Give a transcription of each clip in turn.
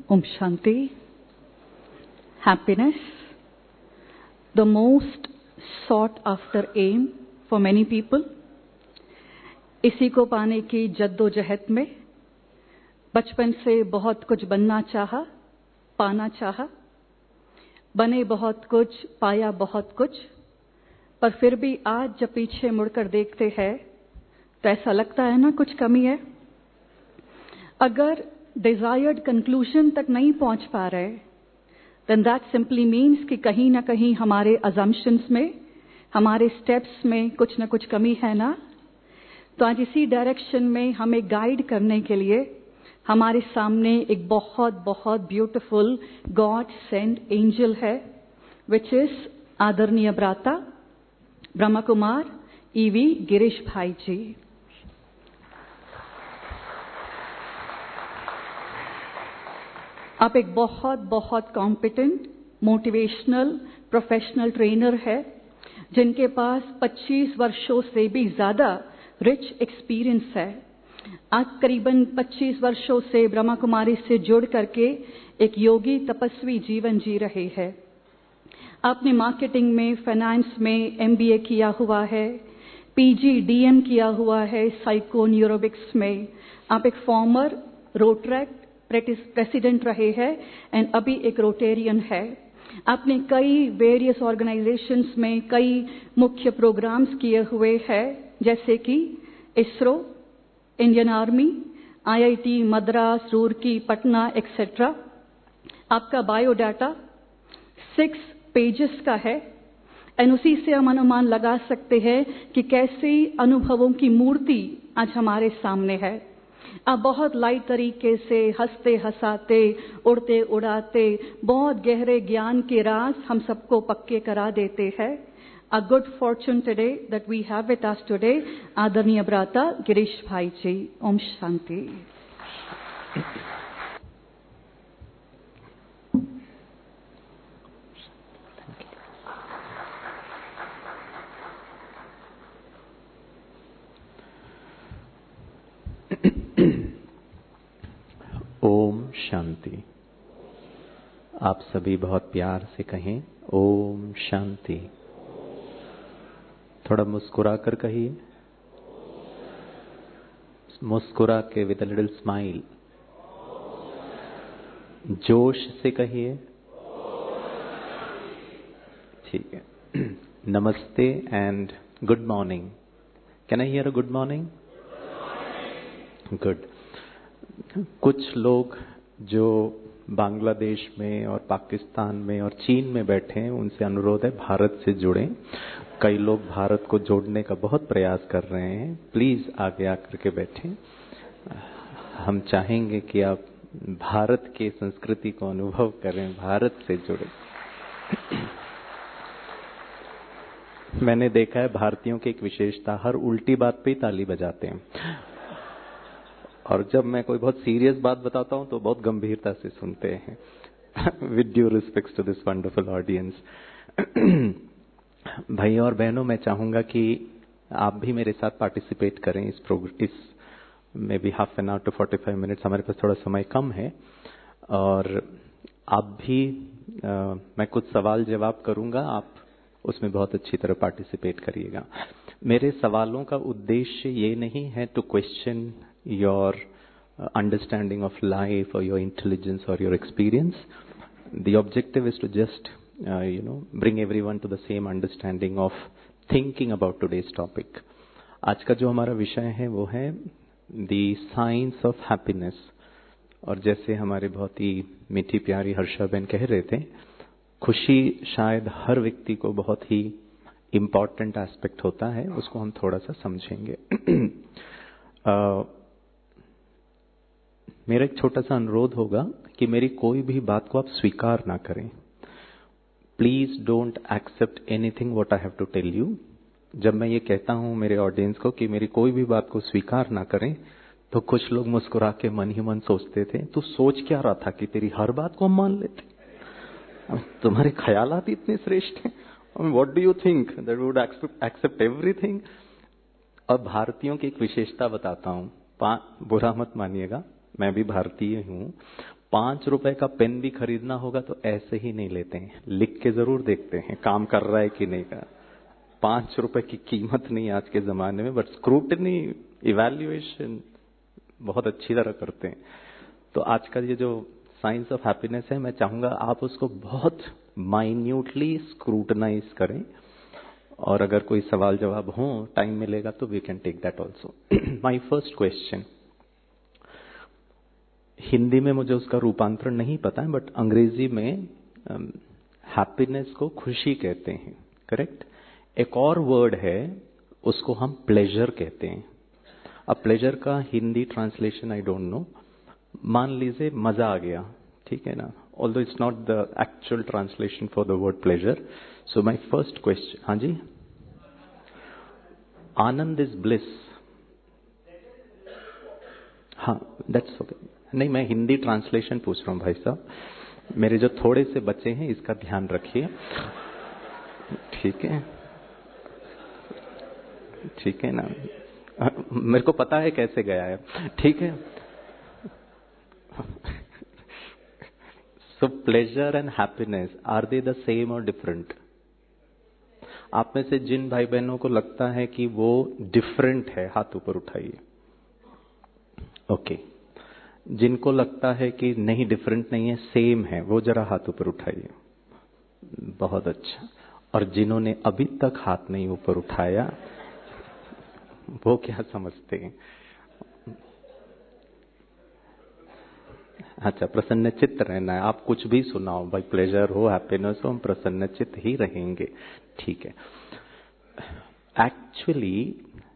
Om Shanti. Happiness, the most sought after aim for many people. इसी को पाने की जद्दोजहद में बचपन से बहुत कुछ बनना चाहा, पाना चाहा, बने बहुत कुछ, पाया बहुत कुछ, पर फिर भी आज जब पीछे मुड़कर देखते हैं तो ऐसा लगता है ना कुछ कमी है। अगर डिजायर्ड कंक्लूजन तक नहीं पहुंच पा रहे, then that simply means कि कहीं ना कहीं हमारे assumptions में, हमारे steps में कुछ ना कुछ कमी है ना। तो आज इसी डायरेक्शन में हमें गाइड करने के लिए हमारे सामने एक बहुत बहुत ब्यूटीफुल गॉड सेंड एंजल है, विच इज आदरणीय भ्राता ब्रह्मा कुमार ईवी गिरीश भाई जी। आप एक बहुत बहुत कॉम्पिटेंट, मोटिवेशनल, प्रोफेशनल ट्रेनर है जिनके पास 25 वर्षों से भी ज्यादा रिच एक्सपीरियंस है। आप करीबन 25 वर्षों से ब्रह्मा कुमारी से जुड़ करके एक योगी तपस्वी जीवन जी रहे हैं। आपने मार्केटिंग में, फाइनेंस में MBA किया हुआ है, PG DM किया हुआ है साइको न्यूरोबिक्स में। आप एक फॉर्मर रोटरैक्ट प्रेसिडेंट रहे हैं एंड अभी एक रोटेरियन है। आपने कई वेरियस ऑर्गेनाइजेशंस में कई मुख्य प्रोग्राम्स किए हुए हैं, जैसे कि ISRO, Indian army, IIT Madras, Roorkee, Patna etcetera. आपका बायोडाटा 6 पेजेस का है एंड उसी से हम अनुमान लगा सकते हैं कि कैसी अनुभवों की मूर्ति आज हमारे सामने है। आप बहुत लाइट तरीके से हंसते हंसाते, उड़ते उड़ाते, बहुत गहरे ज्ञान के राज हम सबको पक्के करा देते हैं। A good fortune today that we have with us today, आदरणीय भ्राता गिरीश भाई जी। ओम शांति। ओम शांति। आप सभी बहुत प्यार से कहें ओम शांति। थोड़ा मुस्कुरा कर कहिए, मुस्कुरा के विद अ लिटिल स्माइल। जोश से कहिए। ठीक है। नमस्ते and good morning. Can I hear a good morning? Good. कुछ लोग जो बांग्लादेश में और पाकिस्तान में और चीन में बैठे हैं, उनसे अनुरोध है भारत से जुड़ें। कई लोग भारत को जोड़ने का बहुत प्रयास कर रहे हैं। प्लीज आगे आकर के बैठें। हम चाहेंगे कि आप भारत के संस्कृति को अनुभव करें, भारत से जुड़ें। मैंने देखा है भारतीयों की एक विशेषता, हर उल्टी बात पे ही ताली बजाते हैं, और जब मैं कोई बहुत सीरियस बात बताता हूं तो बहुत गंभीरता से सुनते हैं। With due respect to this wonderful audience. भाइयों और बहनों, मैं चाहूंगा कि आप भी मेरे साथ पार्टिसिपेट करें इस में भी half an hour to 45 minutes. हमारे पास थोड़ा समय कम है और आप भी मैं कुछ सवाल जवाब करूंगा, आप उसमें बहुत अच्छी तरह पार्टिसिपेट करिएगा। मेरे सवालों का उद्देश्य ये नहीं है to question your understanding of life or your intelligence or your experience. The objective is to just bring everyone to the same understanding of thinking about today's topic. आज का जो हमारा विषय है वो है the science of happiness। और जैसे हमारे बहुत ही मीठी प्यारी हर्षा बहन कह रहे थे, खुशी शायद हर व्यक्ति को बहुत ही इम्पॉर्टेंट एस्पेक्ट होता है, उसको हम थोड़ा सा समझेंगे। मेरा एक छोटा सा अनुरोध होगा कि मेरी कोई भी बात को आप स्वीकार ना करें। Please don't accept anything what I have to tell you. जब मैं ये कहता हूं मेरे ऑडियंस को कि मेरी कोई भी बात को स्वीकार ना करें, तो कुछ लोग मुस्कुरा के मन ही मन सोचते थे, तू सोच क्या रहा था कि तेरी हर बात को हम मान लेते? तुम्हारे ख्यालात इतने श्रेष्ठ हैं। What do you think that we would accept everything? और भारतीयों की एक विशेषता बताता हूं, बुरा मत मानिएगा, मैं भी भारतीय हूं, 5 रुपए का पेन भी खरीदना होगा तो ऐसे ही नहीं लेते हैं, लिख के जरूर देखते हैं काम कर रहा है कि नहीं का। 5 रुपए की कीमत नहीं आज के जमाने में, बट स्क्रूटनी, इवैल्यूएशन बहुत अच्छी तरह करते हैं। तो आज का ये जो साइंस ऑफ हैप्पीनेस है, मैं चाहूंगा आप उसको बहुत माइन्यूटली स्क्रूटनाइज करें, और अगर कोई सवाल जवाब हो, टाइम मिलेगा तो we can take that also. My first question, Hindi में मुझे उसका रूपांतरण नहीं पता है, बट अंग्रेजी में हैप्पीनेस को खुशी कहते हैं, करेक्ट? एक और वर्ड है, उसको हम प्लेजर कहते हैं। अब प्लेजर का Hindi translation I don't know, मान लीजिए मजा आ गया, ठीक है ना? Although it's not the actual translation for the word pleasure. So my first question, हाँ जी, आनंद इज ब्लिस। हाँ, दैट्स ओके। नहीं, मैं हिंदी ट्रांसलेशन पूछ रहा हूँ भाई साहब, मेरे जो थोड़े से बच्चे हैं इसका ध्यान रखिए, ठीक है? ठीक है ना? मेरे को पता है कैसे गया है, ठीक है? So pleasure and happiness, are they the same और डिफरेंट? आप में से जिन भाई बहनों को लगता है कि वो डिफरेंट है, हाथ ऊपर उठाइए। ओके। जिनको लगता है कि नहीं डिफरेंट नहीं है, सेम है, वो जरा हाथ ऊपर उठाइए। बहुत अच्छा। और जिन्होंने अभी तक हाथ नहीं ऊपर उठाया, वो क्या समझते हैं? अच्छा, प्रसन्नचित्त रहना है, आप कुछ भी सुनाओ भाई, प्लेजर हो, हैप्पीनेस हो, हम प्रसन्नचित्त ही रहेंगे, ठीक है? एक्चुअली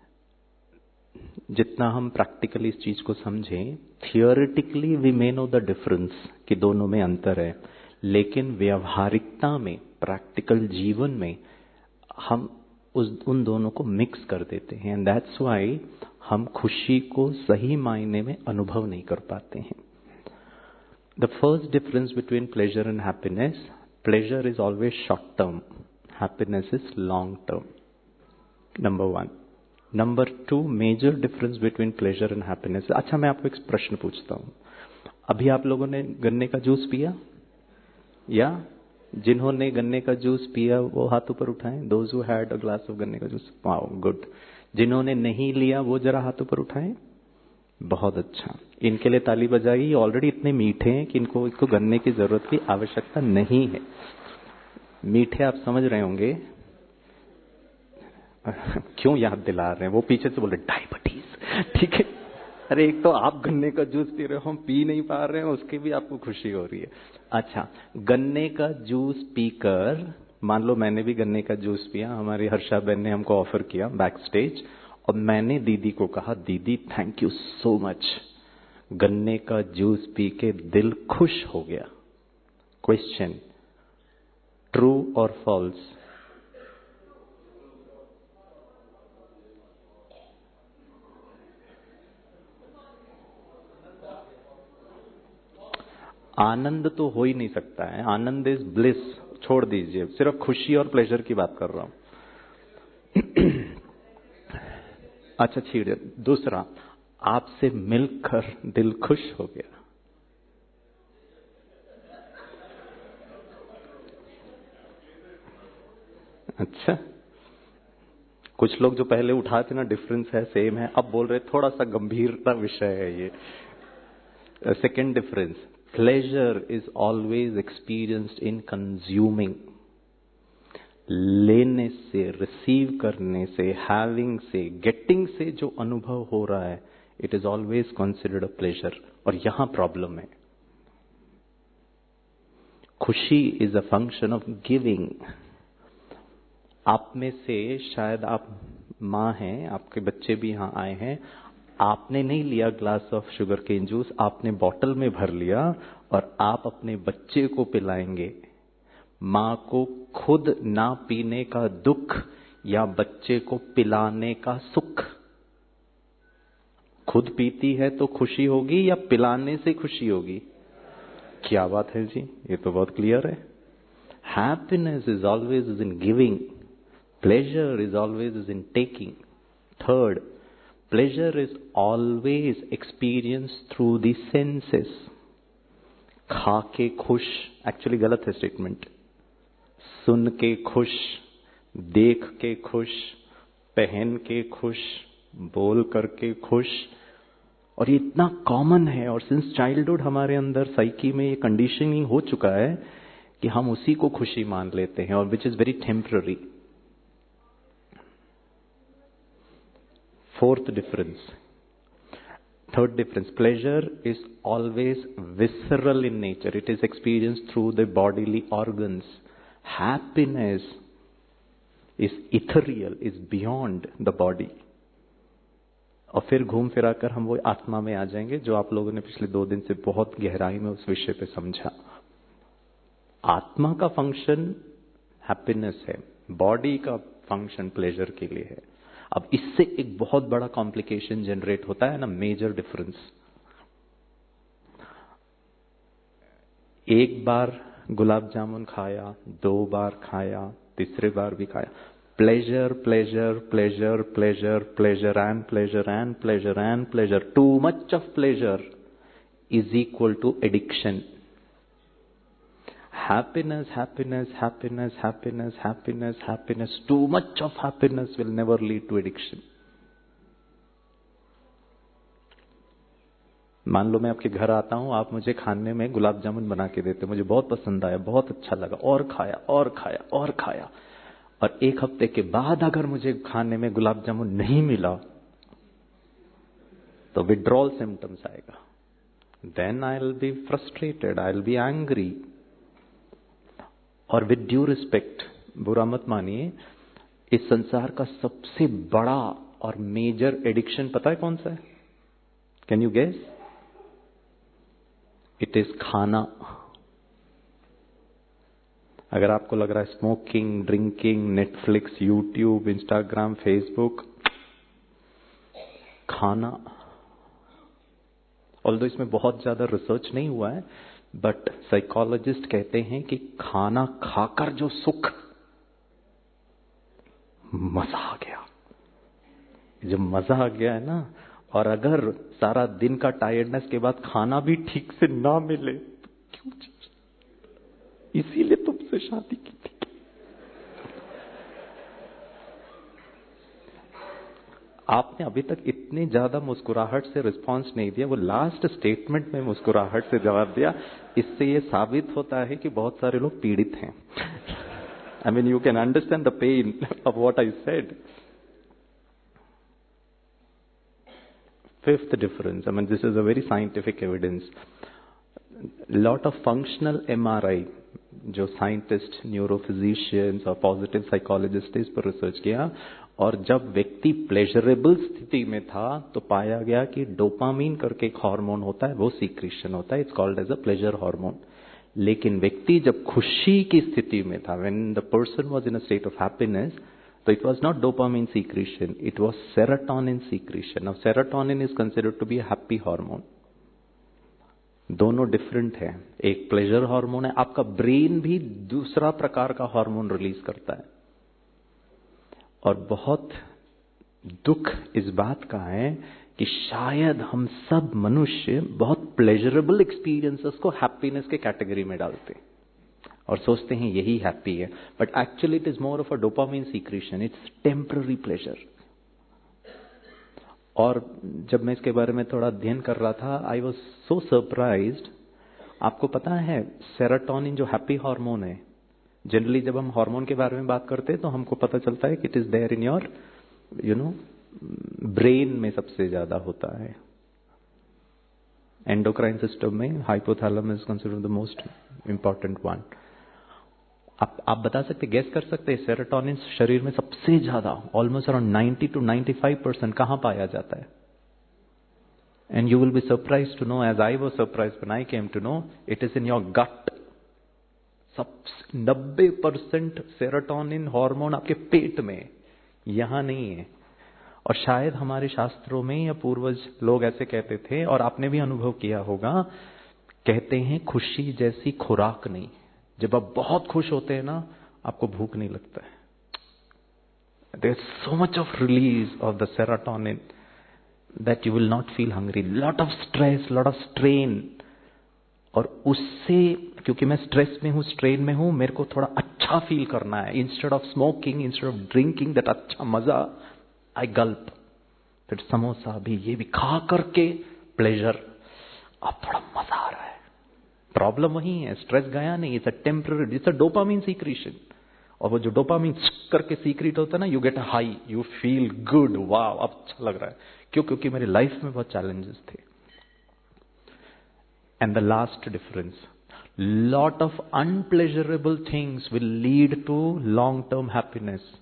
जितना हम प्रैक्टिकली इस चीज को समझें, theoretically we may know the difference कि दोनों में अंतर है, लेकिन व्यवहारिकता में, प्रैक्टिकल जीवन में हम उन दोनों को मिक्स कर देते हैं, एंड दैट्स व्हाई हम खुशी को सही मायने में अनुभव नहीं कर पाते हैं। The first difference between pleasure and happiness, pleasure is always short term, happiness is long term, number 1। Number 2, major difference between pleasure and happiness. अच्छा, मैं आपको एक प्रश्न पूछता हूं, अभी आप लोगों ने गन्ने का जूस पिया? या जिन्होंने गन्ने का जूस पिया वो हाथ ऊपर उठाएं, those who had a glass of गन्ने का जूस। Wow, good. जिन्होंने नहीं लिया वो जरा हाथ ऊपर उठाएं। बहुत अच्छा, इनके लिए ताली बजाइए, ये ऑलरेडी इतने मीठे हैं कि इनको गन्ने की जरूरत की आवश्यकता नहीं है। मीठे आप समझ रहे होंगे क्यों याद दिला रहे हैं, वो पीछे से बोले डायबिटीज, ठीक है? अरे एक तो आप गन्ने का जूस पी रहे हो, हम पी नहीं पा रहे हैं, उसकी भी आपको खुशी हो रही है। अच्छा, गन्ने का जूस पीकर, मान लो मैंने भी गन्ने का जूस पिया, हमारी हर्षा बहन ने हमको ऑफर किया बैक स्टेज, और मैंने दीदी को कहा, दीदी थैंक यू सो मच, गन्ने का जूस पी के दिल खुश हो गया। क्वेश्चन, ट्रू और फॉल्स? आनंद तो हो ही नहीं सकता है, आनंद इज ब्लिस, छोड़ दीजिए, सिर्फ खुशी और प्लेजर की बात कर रहा हूं। अच्छा, ठीक है। दूसरा, आपसे मिलकर दिल खुश हो गया। अच्छा, कुछ लोग जो पहले उठाते ना डिफरेंस है सेम है, अब बोल रहे थोड़ा सा गंभीरता विषय है ये। Second difference, pleasure is always experienced in consuming. लेने से, रिसीव करने से, हैविंग से, गेटिंग से जो अनुभव हो रहा है, it is always considered a pleasure. और यहां प्रॉब्लम है, खुशी is a function of giving. आप में से शायद आप माँ हैं, आपके बच्चे भी यहां आए हैं, आपने नहीं लिया glass of sugar cane juice, आपने बॉटल में भर लिया और आप अपने बच्चे को पिलाएंगे। माँ को खुद ना पीने का दुख या बच्चे को पिलाने का सुख? खुद पीती है तो खुशी होगी या पिलाने से खुशी होगी? क्या बात है जी, ये तो बहुत क्लियर है। Happiness is always is in giving, pleasure is always is in taking. Third, Pleasure is always experienced through the senses. खा के खुश, एक्चुअली गलत है स्टेटमेंट. सुन के खुश, देख के खुश, पहन के खुश, बोल करके खुश. और ये इतना कॉमन है और सिंस चाइल्डहुड हमारे अंदर साइकी में ये कंडीशनिंग हो चुका है कि हम उसी को खुशी मान लेते हैं, और which is very temporary. Fourth difference. Third difference. Pleasure is always visceral in nature. It is experienced through the bodily organs. Happiness is ethereal, is beyond the body. और फिर घूम फिरा कर हम वो आत्मा में आ जाएंगे जो आप लोगों ने पिछले 2 दिन से बहुत गहराई में उस विषय पे समझा. आत्मा का फंक्शन हैप्पीनेस है, बॉडी का फंक्शन प्लेजर के लिए है. अब इससे एक बहुत बड़ा कॉम्प्लिकेशन जनरेट होता है ना, मेजर डिफरेंस. एक बार गुलाब जामुन खाया, 2 बार खाया, तीसरे बार भी खाया. Pleasure pleasure pleasure pleasure pleasure and pleasure and pleasure and pleasure. Too much of pleasure is equal to addiction. Happiness, happiness, happiness, happiness, happiness, happiness. Too much of happiness will never lead to addiction. मान लो मैं आपके घर आता हूं, आप मुझे खाने में गुलाब जामुन बना के देते, मुझे बहुत पसंद आया, बहुत अच्छा लगा, और खाया और खाया और खाया. और 1 हफ्ते के बाद अगर मुझे खाने में गुलाब जामुन नहीं मिला तो विड्रॉल सिम्टम्स आएगा. Then I will be frustrated, I will be angry. और विद ड्यू रिस्पेक्ट, बुरा मत मानिए, इस संसार का सबसे बड़ा और मेजर एडिक्शन पता है कौन सा है? Can you guess? It is खाना. अगर आपको लग रहा है smoking, drinking, Netflix, YouTube, Instagram, Facebook, खाना. ऑल्दो इसमें बहुत ज्यादा रिसर्च नहीं हुआ है, बट साइकोलॉजिस्ट कहते हैं कि खाना खाकर जो सुख, मजा आ गया. जब मजा आ गया है ना, और अगर सारा दिन का टायर्डनेस के बाद खाना भी ठीक से ना मिले तो क्यों? इसीलिए तुमसे शादी की थी. आपने अभी तक इतनी ज्यादा मुस्कुराहट से रिस्पांस नहीं दिया, वो लास्ट स्टेटमेंट में मुस्कुराहट से जवाब दिया. इससे ये साबित होता है कि बहुत सारे लोग पीड़ित हैं. I mean, you can understand the pain of what I said. Fifth difference, I mean, this is a very scientific evidence. Lot of functional MRI, जो साइंटिस्ट, न्यूरोफिजिशियंस और पॉजिटिव साइकोलॉजिस्ट इस पर रिसर्च किया, और जब व्यक्ति प्लेजरेबल स्थिति में था तो पाया गया कि डोपामीन करके एक हार्मोन होता है, वो सीक्रेशन होता है. It's called as a pleasure hormone. लेकिन व्यक्ति जब खुशी की स्थिति में था, when the person was in a state of happiness, so it was not dopamine secretion, it was serotonin secretion. Now serotonin is considered to be a happy hormone. दोनों different है. एक प्लेजर हार्मोन है, आपका brain भी दूसरा प्रकार का hormone release करता है. और बहुत दुख इस बात का है कि शायद हम सब मनुष्य बहुत प्लेजरेबल एक्सपीरियंसेस को हैप्पीनेस के कैटेगरी में डालते हैं और सोचते हैं यही हैप्पी है. But actually it is more of a dopamine secretion. It's temporary pleasure. और जब मैं इसके बारे में थोड़ा अध्ययन कर रहा था, आई वॉज सो सरप्राइज्ड. आपको पता है सेरोटोनिन जो हैप्पी हार्मोन है, जनरली जब हम हार्मोन के बारे में बात करते हैं तो हमको पता चलता है कि it is there in your brain में सबसे ज्यादा होता है. एंडोक्राइन सिस्टम में hypothalamus is considered the most important one. आप बता सकते, गेस कर सकते हैं सेरोटोनिन शरीर में सबसे ज्यादा, ऑलमोस्ट अराउंड 90 to 95% कहां पाया जाता है? And you will be surprise to know, as I was surprise when I came to know, it is in your gut. सब 90% सेरोटोनिन हार्मोन आपके पेट में, यहां नहीं है. और शायद हमारे शास्त्रों में या पूर्वज लोग ऐसे कहते थे, और आपने भी अनुभव किया होगा, कहते हैं खुशी जैसी खुराक नहीं. जब आप बहुत खुश होते हैं ना, आपको भूख नहीं लगता है. There is so much of release of the serotonin that you will not feel hungry. Lot of stress, lot of strain. और उससे, क्योंकि मैं स्ट्रेस में हूं, स्ट्रेन में हूं, मेरे को थोड़ा अच्छा फील करना है. Instead of smoking, instead of drinking that अच्छा मजा, आई गल्प. फिर समोसा भी, ये भी खा करके प्लेजर, अब थोड़ा मजा आ रहा है. प्रॉब्लम वही है, स्ट्रेस गया नहीं. It's a temporary, it's a dopamine secretion. और वो जो डोपामिन करके सीक्रेट होता है ना, you get a high, you feel good, wow, अब अच्छा लग रहा है. क्यों? क्योंकि मेरी लाइफ में बहुत चैलेंजेस थे. And the last difference, lot of unpleasurable things will lead to long term happiness.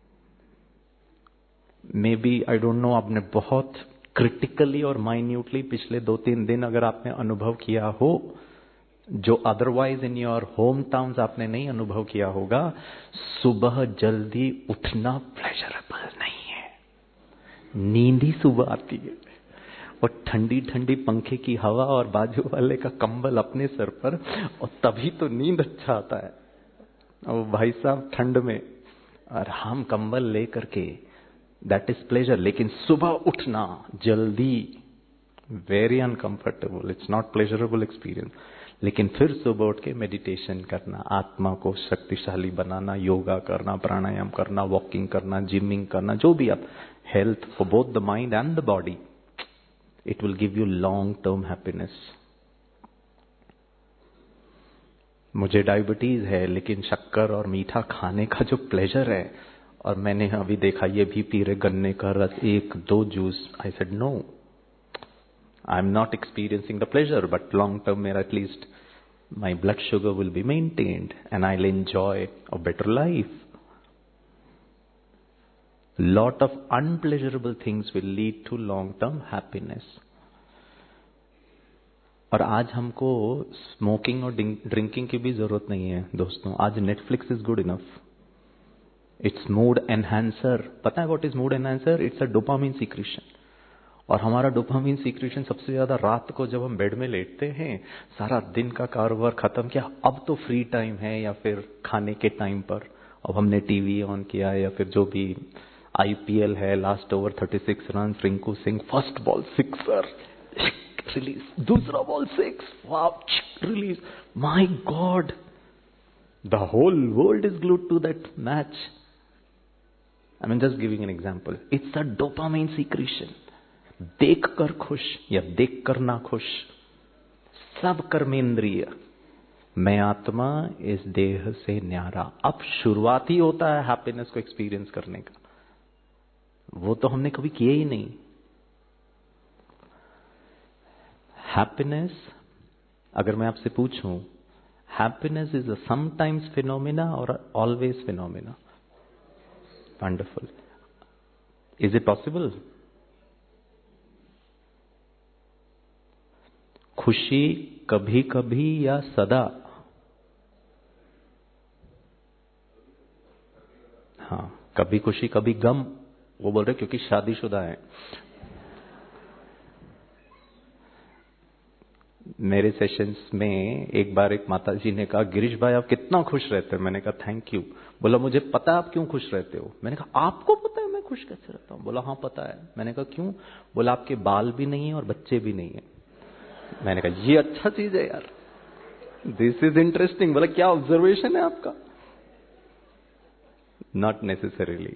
Maybe, I don't know, आपने बहुत क्रिटिकली और माइन्यूटली पिछले 2-3 दिन अगर आपने अनुभव किया हो, जो otherwise in your home towns आपने नहीं अनुभव किया होगा. सुबह जल्दी उठना प्लेजरेबल नहीं है. नींद ही सुबह आती है, और ठंडी ठंडी पंखे की हवा और बाजू वाले का कंबल अपने सर पर, और तभी तो नींद अच्छा आता है. और भाई साहब ठंड में, और हम कंबल लेकर के, दैट इज प्लेजर. लेकिन सुबह उठना जल्दी, very uncomfortable, it's not pleasurable experience. लेकिन फिर सुबह उठ के मेडिटेशन करना, आत्मा को शक्तिशाली बनाना, योगा करना, प्राणायाम करना, वॉकिंग करना, जिमिंग करना, जो भी आप, health for both the mind and the body, it will give you long term happiness. मुझे डायबिटीज है, लेकिन शक्कर और मीठा खाने का जो प्लेजर है, और मैंने अभी देखा ये भी पी रहे गन्ने का रस, 1-2 juice, I said no, I am not experiencing the pleasure, but long term मेरा at least my blood sugar will be maintained and I'll enjoy a better life. Lot of unpleasurable things will lead to long-term happiness. और आज हमको smoking और drinking की भी जरूरत नहीं है दोस्तों. आज Netflix is good enough. It's mood enhancer. पता है what is mood enhancer? It's a dopamine secretion. और हमारा डोपामिन सीक्रेशन सबसे ज्यादा रात को जब हम बेड में लेटते हैं, सारा दिन का कारोबार खत्म किया, अब तो फ्री टाइम है, या फिर खाने के टाइम पर अब हमने टीवी ऑन किया, या फिर जो भी आईपीएल है, last over 36 run, Rinku Singh first ball sixer, release, दूसरा ball 6, wow, release. My god, the whole world is glued to that match. I mean just giving an example. It's a dopamine secretion. देखकर खुश या देखकर ना खुश, सब कर्मेंद्रिय, मैं आत्मा इस देह से न्यारा. अब शुरुआत ही होता है हैप्पीनेस को एक्सपीरियंस करने का. वो तो हमने कभी किया ही नहीं. हैप्पीनेस, अगर मैं आपसे पूछूं, happiness is a sometimes phenomena और always phenomena? Wonderful. Is it possible? खुशी कभी कभी या सदा? हाँ, कभी खुशी कभी गम. वो बोल रहे क्योंकि शादीशुदा है. मेरे सेशंस में एक बार एक माता जी ने कहा, गिरीश भाई आप कितना खुश रहते हैं. मैंने कहा थैंक यू. बोला मुझे पता है आप क्यों खुश रहते हो. मैंने कहा आपको पता है मैं खुश कैसे रहता हूं. बोला हाँ पता है. मैंने कहा क्यों. बोला आपके बाल भी नहीं है और बच्चे भी नहीं है. मैंने कहा ये अच्छा चीज है यार, दिस इज इंटरेस्टिंग. बोला क्या ऑब्जर्वेशन है आपका. Not necessarily.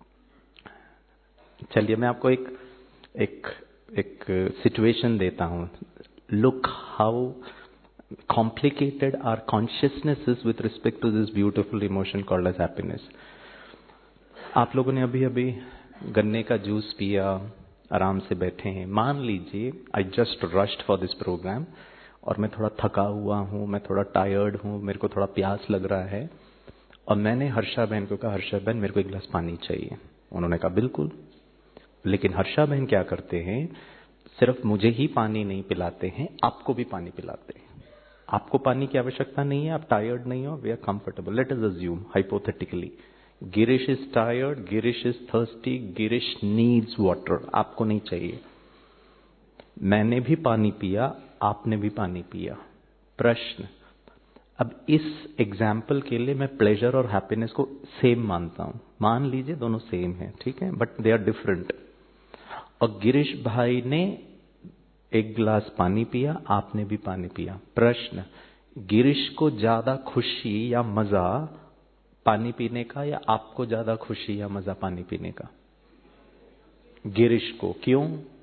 चलिए मैं आपको एक सिचुएशन देता हूं. Look how complicated our consciousness is with respect to this beautiful emotion called as happiness. आप लोगों ने अभी अभी गन्ने का जूस पिया, आराम से बैठे हैं. मान लीजिए I just rushed for this programme, और मैं थोड़ा थका हुआ हूं, मैं थोड़ा टायर्ड हूं, मेरे को थोड़ा प्यास लग रहा है, और मैंने हर्षा बहन को कहा, हर्षा बहन मेरे को एक गिलास पानी चाहिए. उन्होंने कहा बिल्कुल. लेकिन हर्षा बहन क्या करते हैं, सिर्फ मुझे ही पानी नहीं पिलाते हैं, आपको भी पानी पिलाते हैं. आपको पानी की आवश्यकता नहीं है, आप टायर्ड नहीं हो, we are comfortable. Let us assume hypothetically, Girish is tired, Girish is thirsty, Girish needs water. आपको नहीं चाहिए. मैंने भी पानी पिया, आपने भी पानी पिया. प्रश्न, अब इस एग्जाम्पल के लिए मैं प्लेजर और हैप्पीनेस को सेम मानता हूं. मान लीजिए दोनों सेम है, ठीक है, बट दे आर डिफरेंट. और गिरीश भाई ने एक गिलास पानी पिया, आपने भी पानी पिया। प्रश्न, गिरीश को ज्यादा खुशी या मजा पानी पीने का, या आपको ज्यादा खुशी या मजा पानी पीने का? गिरीश को। क्यों?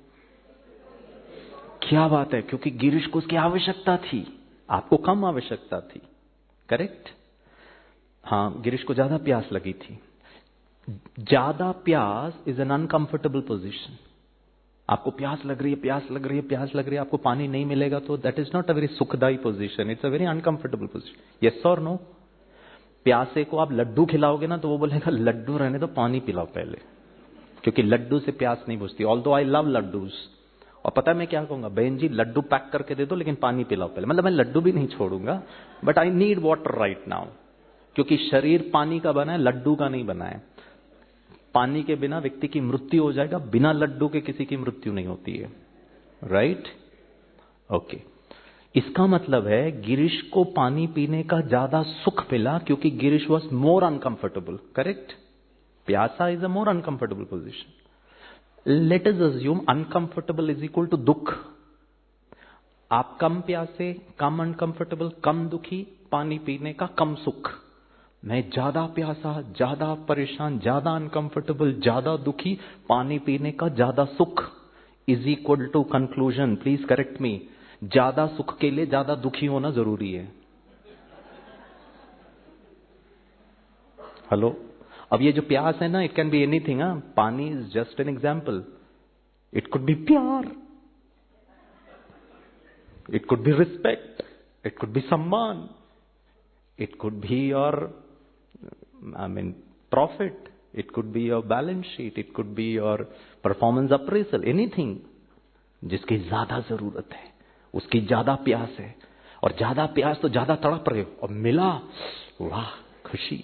क्या बात है, क्योंकि गिरीश को उसकी आवश्यकता थी, आपको कम आवश्यकता थी। करेक्ट? हाँ, गिरीश को ज्यादा प्यास लगी थी। ज्यादा प्यास इज एन अनकंफर्टेबल पोजीशन। आपको प्यास लग रही है, प्यास लग रही है, प्यास लग रही है, आपको पानी नहीं मिलेगा तो that is not a very सुखदायी position, it's a very uncomfortable position. Yes और नो? प्यासे को आप लड्डू खिलाओगे ना तो वो बोलेगा लड्डू रहने दो, पानी पिलाओ पहले, क्योंकि लड्डू से प्यास नहीं बुझती। Although I love laddoos. और पता है मैं क्या कहूंगा, बहन जी लड्डू पैक करके दे दो लेकिन पानी पिलाओ पहले। मतलब मैं लड्डू भी नहीं छोड़ूंगा, but I need water right now, क्योंकि शरीर पानी का बना है, लड्डू का नहीं बना है। पानी के बिना व्यक्ति की मृत्यु हो जाएगा, बिना लड्डू के किसी की मृत्यु नहीं होती है। राइट? ओके। इसका मतलब है गिरीश को पानी पीने का ज्यादा सुख मिला क्योंकि Girish was more uncomfortable. Correct? प्यासा is a more uncomfortable position. Let us assume uncomfortable is equal to दुख। आप कम प्यासे, कम अनकंफर्टेबल, कम दुखी, पानी पीने का कम सुख। मैं ज्यादा प्यासा, ज्यादा परेशान, ज्यादा अनकंफर्टेबल, ज्यादा दुखी, पानी पीने का ज्यादा सुख is equal to conclusion. Please correct me. ज्यादा सुख के लिए ज्यादा दुखी होना जरूरी है। हेलो? अब ये जो प्यास है ना, इट कैन बी एनीथिंग। पानी is just an example. It could be प्यार, it could be respect, it could be सम्मान, it could be your profit, it could be your balance sheet, it could be your performance appraisal, anything। जिसकी ज्यादा जरूरत है, उसकी ज्यादा प्यास है, और ज्यादा प्यास तो ज्यादा तड़प रहे हो, और मिला, वाह खुशी।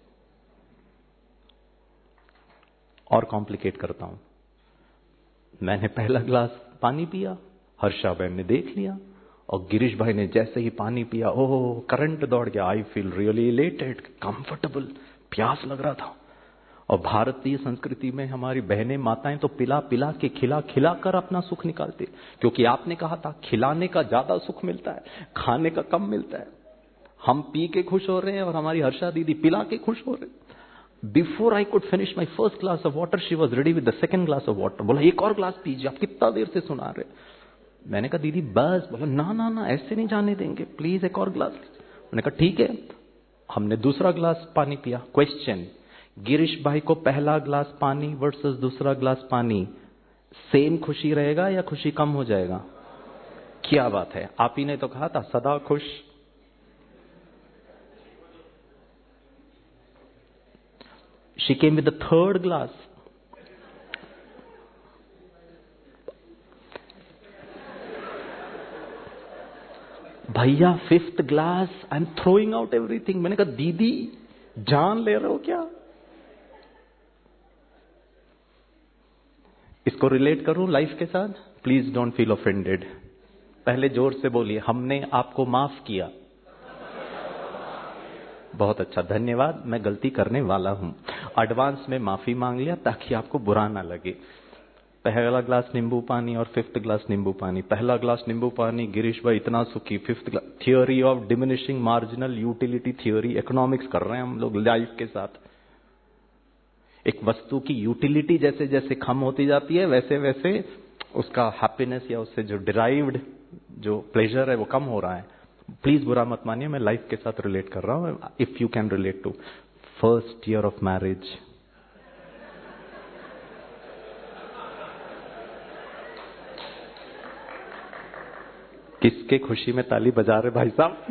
और कॉम्प्लिकेट करता हूं, मैंने पहला गिलास पानी पिया, हर्षा बहन ने देख लिया, और गिरीश भाई ने जैसे ही पानी पिया, ओह करंट दौड़ गया, I feel really elated, comfortable, प्यास लग रहा था। और भारतीय संस्कृति में हमारी बहनें माताएं तो पिला पिला के, खिला खिला कर अपना सुख निकालते, क्योंकि आपने कहा था खिलाने का ज्यादा सुख मिलता है, खाने का कम मिलता है। हम पी के खुश हो रहे हैं और हमारी हर्षा दीदी पिला के खुश हो रहे हैं। Before I could finish my first glass of water she was ready with the second glass of water. बोला एक और ग्लास पीजिए, आप कितना देर से सुना रहे। मैंने कहा दीदी बस। बोला ना ना ना, ऐसे नहीं जाने देंगे, प्लीज एक और ग्लास। मैंने कहा ठीक है। हमने दूसरा ग्लास पानी पिया। क्वेश्चन, गिरीश भाई को पहला ग्लास पानी वर्सेस दूसरा ग्लास पानी, सेम खुशी रहेगा या खुशी कम हो जाएगा? क्या बात है, आप ही ने तो कहा था सदा खुश। She came with the third glass. भैया fifth glass, I am throwing out everything. मैंने कहा दीदी जान ले रहे हो क्या? इसको रिलेट करूं लाइफ के साथ? Please don't feel offended. पहले जोर से बोलिए, हमने आपको माफ किया। बहुत अच्छा, धन्यवाद। मैं गलती करने वाला हूं, एडवांस में माफी मांग लिया ताकि आपको बुरा ना लगे। पहला ग्लास नींबू पानी और फिफ्थ ग्लास नींबू पानी। पहला ग्लास नींबू पानी, गिरीश भाई इतना सुखी। Fifth glass, theory of diminishing marginal utility theory, economics कर रहे हैं हम लोग लाइफ के साथ। एक वस्तु की यूटिलिटी जैसे जैसे कम होती जाती है, वैसे वैसे उसका हैप्पीनेस या उससे जो डिराइव्ड जो प्लेजर है वो कम हो रहा है। प्लीज बुरा मत मानिए, मैं लाइफ के साथ रिलेट कर रहा हूं। If you can relate to first year of marriage. किसके खुशी में ताली बजा रहे भाई साहब?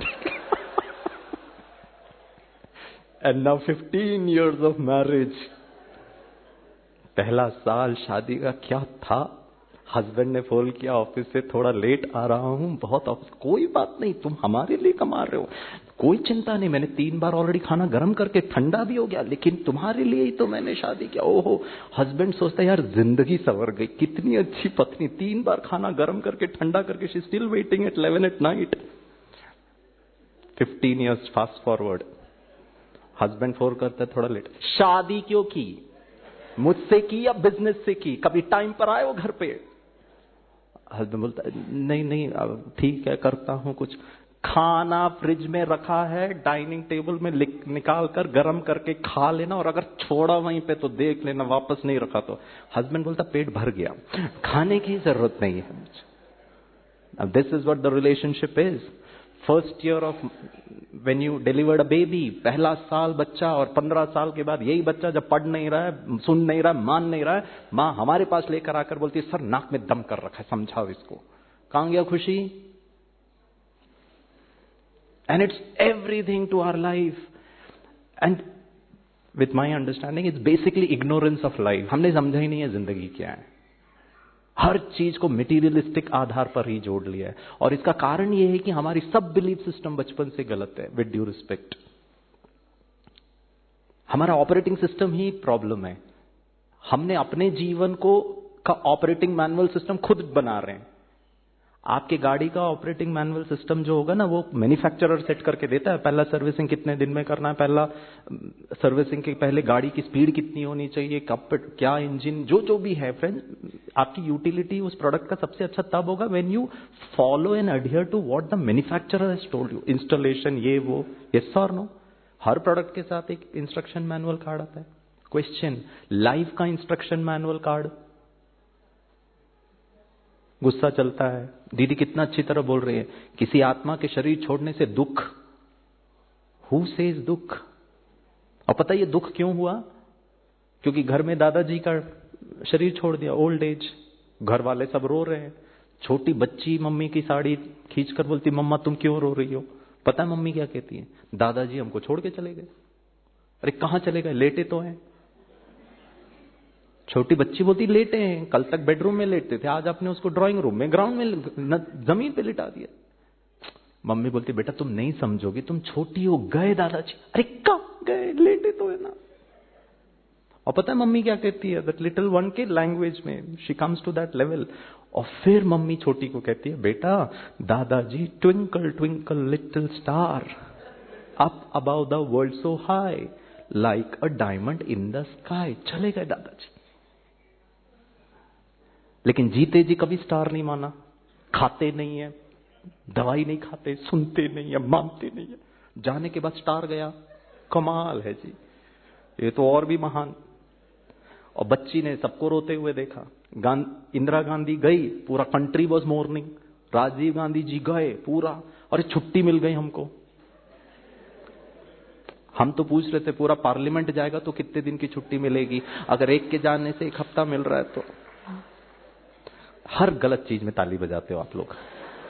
And now 15 years of marriage. पहला साल शादी का क्या था? हस्बैंड ने फोन किया ऑफिस से, थोड़ा लेट आ रहा हूं, बहुत ऑफिस। कोई बात नहीं, तुम हमारे लिए कमा रहे हो, कोई चिंता नहीं। मैंने 3 बार ऑलरेडी खाना गर्म करके ठंडा भी हो गया, लेकिन तुम्हारे लिए ही तो मैंने शादी किया। ओहो, हस्बैंड सोचता है यार जिंदगी संवर गई, कितनी अच्छी पत्नी, 3 बार खाना गर्म करके ठंडा करके, she still waiting at 11 at night। 15 years fast forward, husband phone करता है थोड़ा लेट, शादी क्यों की? मुझसे की या बिजनेस से की, कभी टाइम पर आए वो घर पे? हस्बैंड बोलता है नहीं नहीं ठीक है करता हूं कुछ। खाना फ्रिज में रखा है, डाइनिंग टेबल में निकाल कर गर्म करके खा लेना, और अगर छोड़ा वहीं पे तो देख लेना, वापस नहीं रखा तो। हस्बैंड बोलता पेट भर गया, खाने की जरूरत नहीं है मुझे। अब this is what the relationship is. First year of when you delivered a baby, पहला साल बच्चा, और 15 साल के बाद यही बच्चा जब पढ़ नहीं रहा है, सुन नहीं रहा है, मान नहीं रहा है, मां हमारे पास लेकर आकर बोलती है सर नाक में दम कर रखा है, समझाओ इसको। कहां गया खुशी? And it's everything to our life. And with my understanding, it's basically ignorance of life. हमने समझा ही नहीं है जिंदगी क्या है। हर चीज को मटेरियलिस्टिक आधार पर ही जोड़ लिया है, और इसका कारण यह है कि हमारी सब बिलीफ सिस्टम बचपन से गलत है। विद ड्यू रिस्पेक्ट, हमारा ऑपरेटिंग सिस्टम ही प्रॉब्लम है। हमने अपने जीवन को का ऑपरेटिंग मैनुअल सिस्टम खुद बना रहे हैं। आपके गाड़ी का ऑपरेटिंग मैनुअल सिस्टम जो होगा ना, वो मैन्युफैक्चरर सेट करके देता है। पहला सर्विसिंग कितने दिन में करना है, पहला सर्विसिंग के पहले गाड़ी की स्पीड कितनी होनी चाहिए, कब क्या इंजन, जो भी है फ्रेंड। आपकी यूटिलिटी उस प्रोडक्ट का सबसे अच्छा तब होगा when you follow and adhere to what the manufacturer has told you. Installation ये वो, यस और नो। हर प्रोडक्ट के साथ एक इंस्ट्रक्शन मैनुअल कार्ड आता है। क्वेश्चन, लाइफ का इंस्ट्रक्शन मैनुअल कार्ड? गुस्सा चलता है, दीदी कितना अच्छी तरह बोल रही है, किसी आत्मा के शरीर छोड़ने से दुख। हु सेज दुख? और पता है ये दुख क्यों हुआ? क्योंकि घर में दादाजी का शरीर छोड़ दिया, ओल्ड एज, घर वाले सब रो रहे हैं। छोटी बच्ची मम्मी की साड़ी खींचकर बोलती मम्मा तुम क्यों रो रही हो? पता है मम्मी क्या कहती है? दादाजी हमको छोड़ के चले गए। अरे कहां चले गए? लेटे तो हैं। छोटी बच्ची बोलती लेटे हैं, कल तक बेडरूम में लेटते थे, आज आपने उसको ड्राइंग रूम में, ग्राउंड में, जमीन पे लिटा दिया। मम्मी बोलती बेटा तुम नहीं समझोगी, तुम छोटी हो। गए दादाजी? अरे कब गए? लेटे तो है ना। और पता है मम्मी क्या कहती है? दैट लिटिल वन के लैंग्वेज में she comes to that level. और फिर मम्मी छोटी को कहती है बेटा दादाजी twinkle twinkle little star up above the world so high like a diamond in the sky. चले गए दादाजी। लेकिन जीते जी कभी स्टार नहीं माना, खाते नहीं है, दवाई नहीं खाते, सुनते नहीं है, मानते नहीं है। जाने के बाद स्टार गया, कमाल है जी, ये तो और भी महान। और बच्ची ने सबको रोते हुए देखा। इंदिरा गांधी गई, पूरा country was mourning. Rajiv Gandhi ji गए, पूरा, अरे छुट्टी मिल गई हमको। हम तो पूछ रहे थे पूरा पार्लियामेंट जाएगा तो कितने दिन की छुट्टी मिलेगी, अगर एक के जाने से 1 हफ्ता मिल रहा है तो। हर गलत चीज में ताली बजाते हो आप लोग।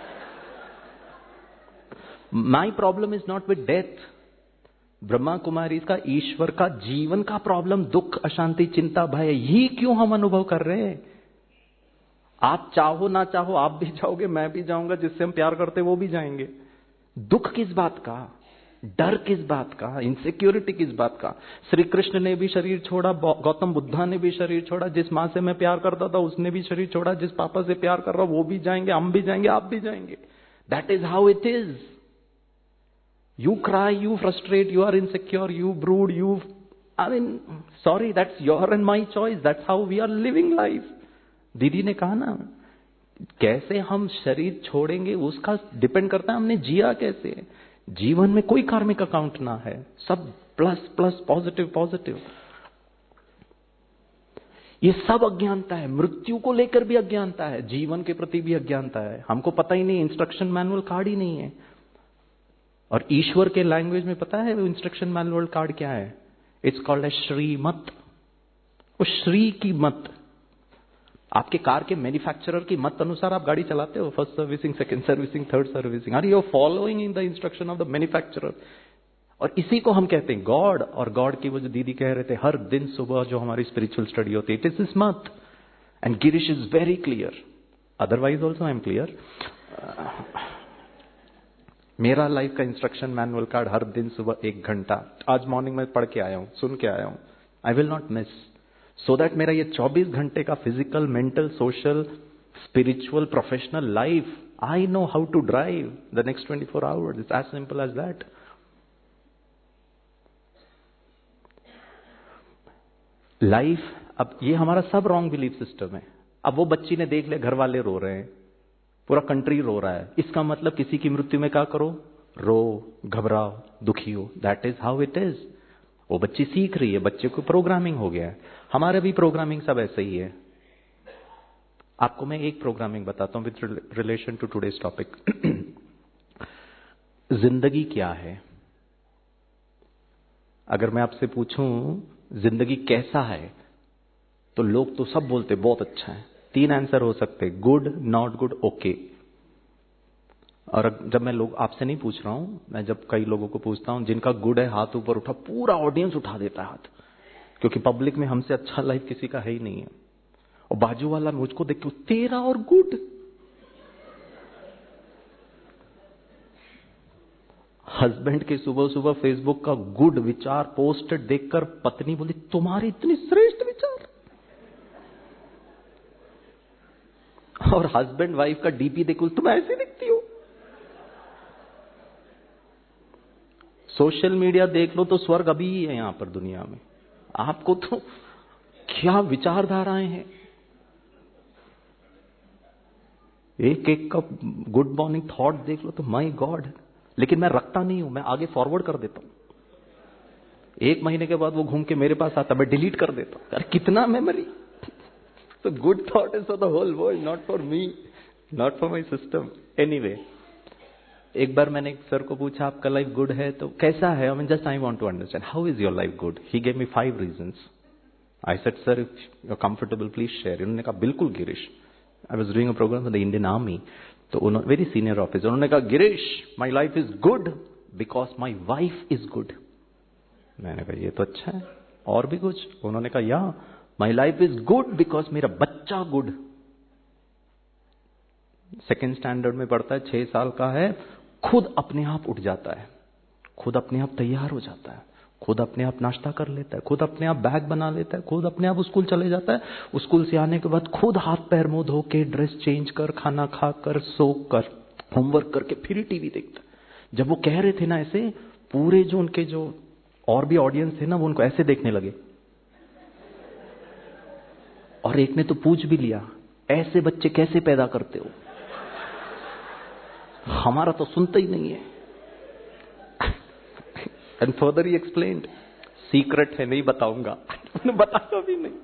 My problem is not with death. Brahma Kumari का ईश्वर का जीवन का प्रॉब्लम दुख, अशांति, चिंता, भय, ही क्यों हम अनुभव कर रहे हैं? आप चाहो ना चाहो आप भी जाओगे, मैं भी जाऊंगा, जिससे हम प्यार करते वो भी जाएंगे। दुख किस बात का? डर किस बात का? इनसिक्योरिटी किस बात का? श्री कृष्ण ने भी शरीर छोड़ा, गौतम बुद्धा ने भी शरीर छोड़ा, जिस मां से मैं प्यार करता था उसने भी शरीर छोड़ा, जिस पापा से प्यार कर रहा हूं वो भी जाएंगे, हम भी जाएंगे, आप भी जाएंगे। That is how it is. You cry, you frustrate, you are insecure, you brood, sorry, that's your and my choice. That's how we are living life. दीदी ने कहा ना, कैसे हम शरीर छोड़ेंगे उसका डिपेंड करता है हमने जिया कैसे। जीवन में कोई कार्मिक अकाउंट ना है, सब प्लस प्लस, पॉजिटिव पॉजिटिव। ये सब अज्ञानता है। मृत्यु को लेकर भी अज्ञानता है, जीवन के प्रति भी अज्ञानता है। हमको पता ही नहीं, इंस्ट्रक्शन मैनुअल कार्ड ही नहीं है। और ईश्वर के लैंग्वेज में पता है वो इंस्ट्रक्शन मैनुअल कार्ड क्या है? It's called a Shrimat. वो श्री की मत, आपके कार के मैन्युफैक्चरर की मत अनुसार आप गाड़ी चलाते हो। First servicing, second servicing, third servicing, are you following in the instruction of the manufacturer? और इसी को हम कहते हैं गॉड। और गॉड की वो जो दीदी कह रहे थे, हर दिन सुबह जो हमारी स्पिरिचुअल स्टडी होती है, इट इज दिस मत। And Girish is very clear, otherwise also I am clear. मेरा लाइफ का इंस्ट्रक्शन मैनुअल कार्ड हर दिन सुबह 1 घंटा, आज मॉर्निंग में पढ़ के आया हूं, सुन के आया हूं। I will not miss, so that मेरा ये 24 घंटे का physical, mental, social, spiritual, professional life, I know how to drive the next 24 hours. It's as simple as that. Life अब ये हमारा सब रॉन्ग बिलीफ सिस्टम है। अब वो बच्ची ने देख लिया घर वाले रो रहे हैं, पूरा कंट्री रो रहा है, इसका मतलब किसी की मृत्यु में क्या करो, रो, घबराओ, दुखी हो। That is how it is. वो बच्ची सीख रही है, बच्चे को प्रोग्रामिंग हो गया है। हमारा भी प्रोग्रामिंग सब ऐसे ही है। आपको मैं एक प्रोग्रामिंग बताता हूं with relation to today's topic. जिंदगी क्या है? अगर मैं आपसे पूछूं जिंदगी कैसा है, तो लोग तो सब बोलते बहुत अच्छा है। 3 आंसर हो सकते, गुड, नॉट गुड, ओके। और जब मैं लोग आपसे नहीं पूछ रहा हूं, मैं जब कई लोगों को पूछता हूं जिनका गुड है हाथ ऊपर उठा, पूरा ऑडियंस उठा देता है हाथ, क्योंकि पब्लिक में हमसे अच्छा लाइफ किसी का है ही नहीं है। और बाजू वाला मुझको देख के तेरा और गुड। हस्बैंड के सुबह सुबह फेसबुक का गुड विचार पोस्टेड देखकर पत्नी बोली तुम्हारे इतने श्रेष्ठ विचार। और हस्बैंड वाइफ का डीपी देखो, तुम ऐसी दिखती हो। सोशल मीडिया देख लो तो स्वर्ग अभी ही है यहां पर दुनिया में। आपको तो क्या विचारधाराएं हैं। एक एक का गुड मॉर्निंग थॉट देख लो तो माय गॉड। लेकिन मैं रखता नहीं हूं, मैं आगे फॉरवर्ड कर देता हूं। 1 महीने के बाद वो घूम के मेरे पास आता, मैं डिलीट कर देता हूं। यार कितना मेमोरी। तो good thought is for the whole world, not for me, not for my system. Anyway, एक बार मैंने एक सर को पूछा आपका लाइफ गुड है तो कैसा है? I mean just I want to understand how is your life good. He gave me 5 reasons. I said sir if you are comfortable please share. उन्होंने कहा बिल्कुल Girish. I was doing a programme for the Indian army, तो उन्होंने very senior officer, उन्होंने कहा Girish my life is good because my wife is good. मैंने कहा ये तो अच्छा है, और भी कुछ? उन्होंने कहा या my life is good because मेरा बच्चा गुड। 2nd स्टैंडर्ड में पढ़ता है, 6 साल का है, खुद अपने आप उठ जाता है, खुद अपने आप तैयार हो जाता है, खुद अपने आप नाश्ता कर लेता है, खुद अपने आप बैग बना लेता है, खुद अपने आप स्कूल चले जाता है। स्कूल से आने के बाद खुद हाथ पैर मुंह धो के, ड्रेस चेंज कर, खाना खाकर, सो कर, होमवर्क करके फिर टीवी देखता है। जब वो कह रहे थे ना ऐसे, पूरे जो उनके जो और भी ऑडियंस थे ना, वो उनको ऐसे देखने लगे। और एक ने तो पूछ भी लिया ऐसे बच्चे कैसे पैदा करते हो, हमारा तो सुनता ही नहीं है। And further he explained, secret है नहीं बताऊंगा। उन्होंने बताया भी नहीं।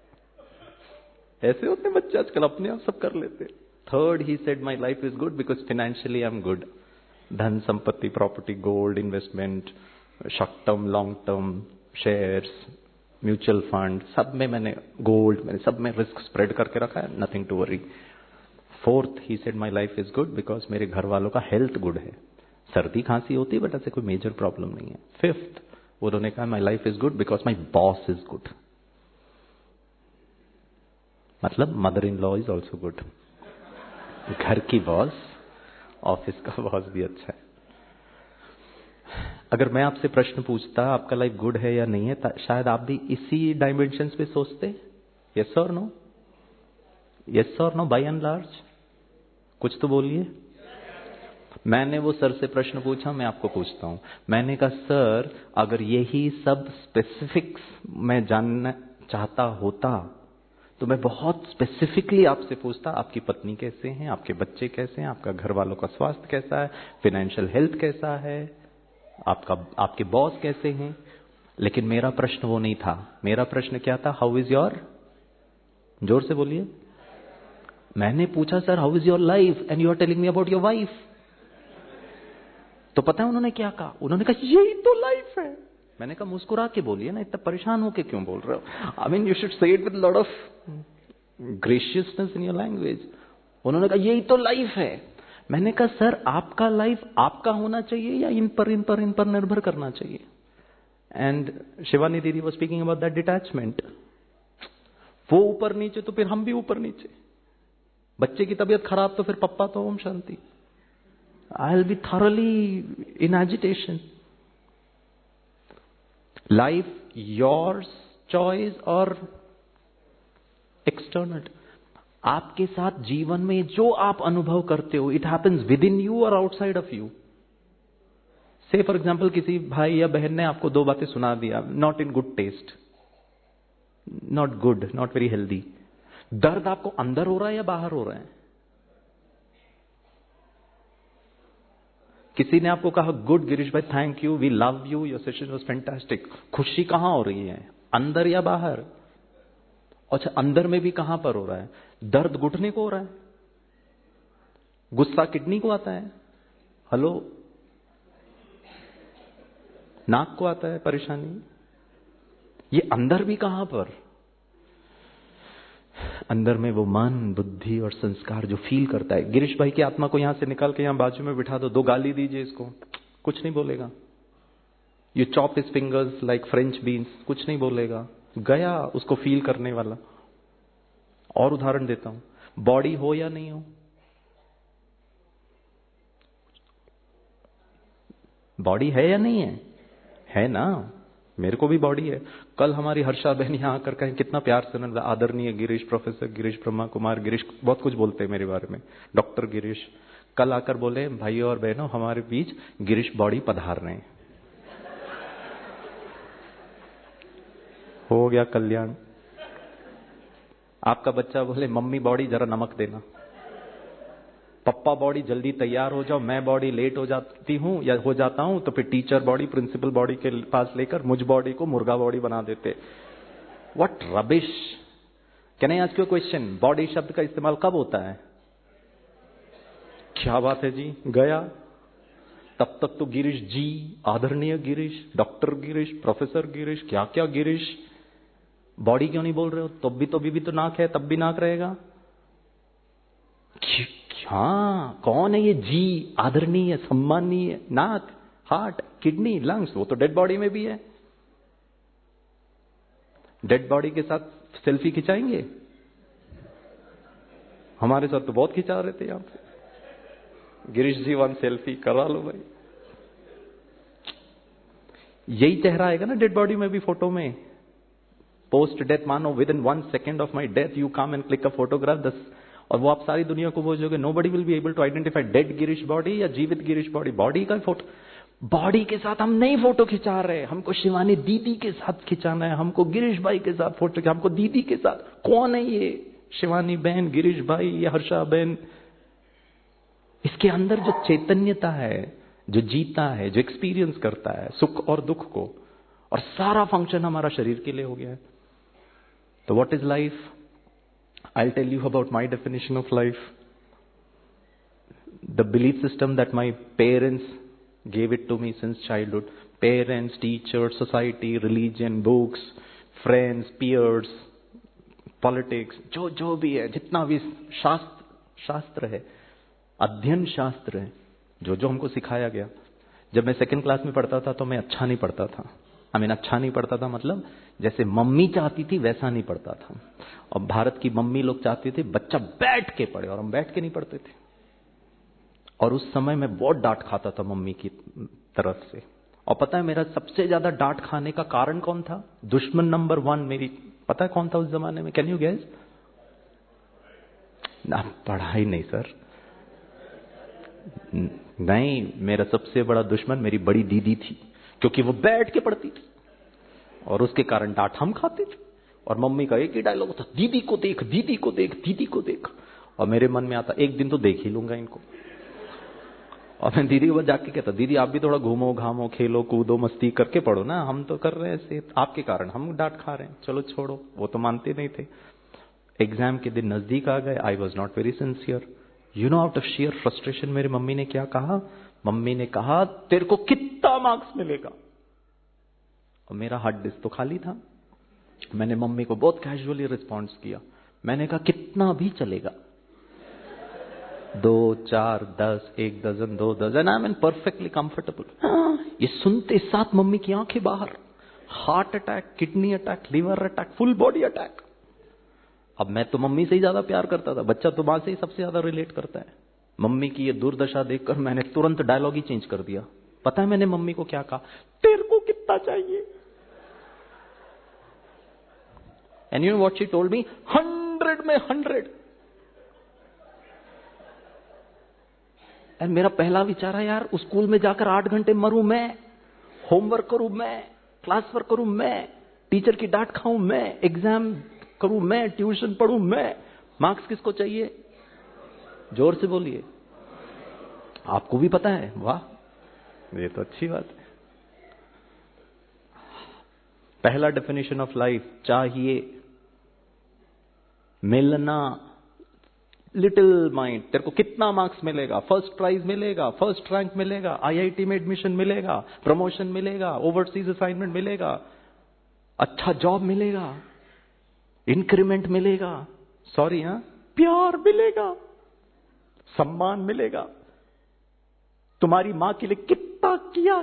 ऐसे होते बच्चे आजकल, अपने आप सब कर लेते। 3rd he said my life is good because financially I am good. धन संपत्ति, property, gold, investment, short term, long term, shares, mutual fund, सब में मैंने गोल्ड, मैंने सब में रिस्क स्प्रेड करके रखा है, nothing to worry. 4th he said my life is good because मेरे घर वालों का हेल्थ गुड है। सर्दी खांसी होती है बट ऐसे कोई मेजर प्रॉब्लम नहीं है। 5th उन्होंने कहा my life is good because my boss is good. मतलब mother in law is also good. घर की बॉस, ऑफिस का बॉस भी अच्छा है। अगर मैं आपसे प्रश्न पूछता आपका लाइफ गुड है या नहीं है, शायद आप भी इसी डायमेंशंस पे सोचते। यस और नो? यस और नो? बाय एंड लार्ज कुछ तो बोलिए। मैंने वो सर से प्रश्न पूछा, मैं आपको पूछता हूं। मैंने कहा सर अगर यही सब स्पेसिफिक्स मैं जानना चाहता होता तो मैं बहुत स्पेसिफिकली आपसे पूछता, आपकी पत्नी कैसे हैं, आपके बच्चे कैसे हैं, आपका घर वालों का स्वास्थ्य कैसा है, फाइनेंशियल हेल्थ कैसा है, आपके बॉस कैसे हैं। लेकिन मेरा प्रश्न वो नहीं था। मेरा प्रश्न क्या था? हाउ इज योर, जोर से बोलिए। मैंने पूछा sir how is your life and you are telling me about your wife. तो पता है उन्होंने क्या कहा? उन्होंने कहा यही तो लाइफ है। मैंने कहा मुस्कुरा के बोलिए ना, इतना परेशान होके क्यों बोल रहे हो? I mean you should say it with lot of graciousness in your language. उन्होंने कहा यही तो लाइफ है। मैंने कहा सर आपका लाइफ आपका होना चाहिए या इन पर निर्भर करना चाहिए? एंड शिवानी दीदी was speaking about that detachment. वो ऊपर नीचे तो फिर हम भी ऊपर नीचे। बच्चे की तबीयत खराब तो फिर पप्पा तो Om Shanti. I'll be thoroughly in agitation. Life, yours choice or external? आपके साथ जीवन में जो आप अनुभव करते हो, it happens within you or outside of you. Say for example, किसी भाई या बहन ने आपको 2 बातें सुना दिया, not in good taste. Not good, not very healthy. दर्द आपको अंदर हो रहा है या बाहर हो रहा है? किसी ने आपको कहा गुड गिरीश भाई, thank you, we love you, your session was fantastic. खुशी कहां हो रही है, अंदर या बाहर? अच्छा, अंदर में भी कहां पर हो रहा है? दर्द घुटने को हो रहा है, गुस्सा किडनी को आता है, हेलो, नाक को आता है परेशानी। ये अंदर भी कहां पर? अंदर में वो मन, बुद्धि और संस्कार जो फील करता है। गिरीश भाई की आत्मा को यहां से निकाल के यहां बाजू में बिठा दो, 2 गाली दीजिए इसको, कुछ नहीं बोलेगा। You chop his fingers like French beans, कुछ नहीं बोलेगा। गया उसको फील करने वाला। और उदाहरण देता हूं, बॉडी हो या नहीं हो, बॉडी है या नहीं है? है ना, मेरे को भी बॉडी है। कल हमारी हर्षा बहन यहां आकर कहें, कितना प्यार से ना, आदरणीय गिरीश, प्रोफेसर गिरीश, ब्रह्मा कुमार गिरीश, बहुत कुछ बोलते हैं मेरे बारे में, डॉक्टर गिरीश। कल आकर बोले, भाइयों और बहनों, हमारे बीच गिरीश बॉडी पधार रहे हैं। हो गया कल्याण। आपका बच्चा बोले, मम्मी बॉडी जरा नमक देना, पप्पा बॉडी जल्दी तैयार हो जाओ, मैं बॉडी लेट हो जाती हूं या हो जाता हूं, तो फिर टीचर बॉडी प्रिंसिपल बॉडी के पास लेकर मुझ बॉडी को मुर्गा बॉडी बना देते। What rubbish. Can I ask you question, body शब्द का इस्तेमाल कब होता है? क्या बात है जी, गया। तब तक तो गिरीश जी, आदरणीय गिरीश, डॉक्टर गिरीश, प्रोफेसर गिरीश, क्या क्या गिरीश। बॉडी क्यों नहीं बोल रहे हो? तो भी तो नाक है, तब भी नाक रहेगा। हाँ, कौन है ये जी, आदरणीय, सम्मानीय? नाक, हार्ट, किडनी, लंग्स, वो तो डेड बॉडी में भी है। डेड बॉडी के साथ सेल्फी खिंचाएंगे? हमारे साथ तो बहुत खिंचा रहे थे यहां पे। गिरीश जी 1 सेल्फी करा लो भाई। यही चेहरा आएगा ना डेड बॉडी में भी, फोटो में। पोस्ट डेथ, मानो within 1 second of my death you come and click a photograph, और वो आप सारी दुनिया को बोलोगे, nobody will be able to identify dead Girish body या जीवित गिरीश बॉडी। बॉडी का फोटो, बॉडी के साथ हम नहीं फोटो खिंचा रहे, हमको शिवानी दीदी के साथ खिंचाना है, हमको गिरीश भाई के साथ फोटो, हमको दीदी के साथ। कौन है ये? शिवानी बहन, गिरीश भाई या हर्षा बहन? इसके अंदर जो चैतन्यता है, जो जीता है, जो एक्सपीरियंस करता है सुख और दुख को, और सारा फंक्शन हमारा शरीर के लिए हो गया है। तो what is life? I'll tell you about my definition of life. The belief system that my parents gave it to me since childhood. Parents, teachers, society, religion, books, friends, peers, politics, जो भी है, जितना भी शास्त्र है, अध्ययन शास्त्र है, जो हमको सिखाया गया। जब मैं 2nd क्लास में पढ़ता था तो मैं अच्छा नहीं पढ़ता था। अच्छा नहीं पढ़ता था मतलब जैसे मम्मी चाहती थी वैसा नहीं पढ़ता था। और भारत की मम्मी लोग चाहती थी बच्चा बैठ के पढ़े, और हम बैठ के नहीं पढ़ते थे। और उस समय मैं बहुत डांट खाता था मम्मी की तरफ से। और पता है मेरा सबसे ज्यादा डांट खाने का कारण कौन था? दुश्मन नंबर 1 मेरी, पता है कौन था उस जमाने में? Can you guess? ना, पढ़ाई नहीं सर, नहीं, मेरा सबसे बड़ा दुश्मन मेरी बड़ी दीदी थी, क्योंकि वो बैठ के पढ़ती थी और उसके कारण डांट हम खाते थे। और मम्मी का एक ही डायलॉग था, दीदी को देख, दीदी को देख, दीदी को देख। और मेरे मन में आता, एक दिन तो देख ही लूंगा इनको। और मैं दीदी को जाके कहता, दीदी आप भी थोड़ा घूमो घामो, खेलो कूदो, मस्ती करके पढ़ो ना, हम तो कर रहे हैं ऐसे, आपके कारण हम डांट खा रहे हैं, चलो छोड़ो। वो तो मानते नहीं थे। एग्जाम के दिन नजदीक आ गए, I was not very sincere. You know, out of sheer frustration मेरी मम्मी ने क्या कहा? मम्मी ने कहा, तेरे को कितना मार्क्स मिलेगा? और मेरा हार्ड डिस्क तो खाली था। मैंने मम्मी को बहुत कैजुअली रिस्पॉन्स किया। मैंने कहा कितना भी चलेगा, 2, 4, 10, 1 dozen, 2 dozen, I am perfectly comfortable. ये सुनते साथ मम्मी की आंखें बाहर, heart attack, kidney attack, liver attack, full body attack. अब मैं तो मम्मी से ही ज्यादा प्यार करता था, बच्चा तो मां से ही सबसे ज्यादा रिलेट करता है। मम्मी की ये दुर्दशा देखकर मैंने तुरंत डायलॉग ही चेंज कर दिया। पता है मैंने मम्मी को क्या कहा? तेरे को कितना चाहिए? And you know what she told me? 100 में 100। और मेरा पहला विचार है, यार स्कूल में जाकर 8 घंटे मरूं मैं, होमवर्क करूं मैं, क्लास वर्क करूं मैं, टीचर की डांट खाऊं मैं, एग्जाम करूं मैं, ट्यूशन पढ़ूं मैं, मार्क्स किसको चाहिए? जोर से बोलिए। आपको भी पता है, वाह, ये तो अच्छी बात है। पहला डेफिनेशन ऑफ लाइफ, चाहिए, मिलना। लिटिल माइंड, तेरे को कितना मार्क्स मिलेगा, फर्स्ट प्राइज मिलेगा, फर्स्ट रैंक मिलेगा, आईआईटी में एडमिशन मिलेगा, प्रमोशन मिलेगा, ओवरसीज असाइनमेंट मिलेगा, अच्छा जॉब मिलेगा, इंक्रीमेंट मिलेगा, सॉरी हाँ, प्यार मिलेगा, सम्मान मिलेगा, तुम्हारी मां के लिए कितना किया,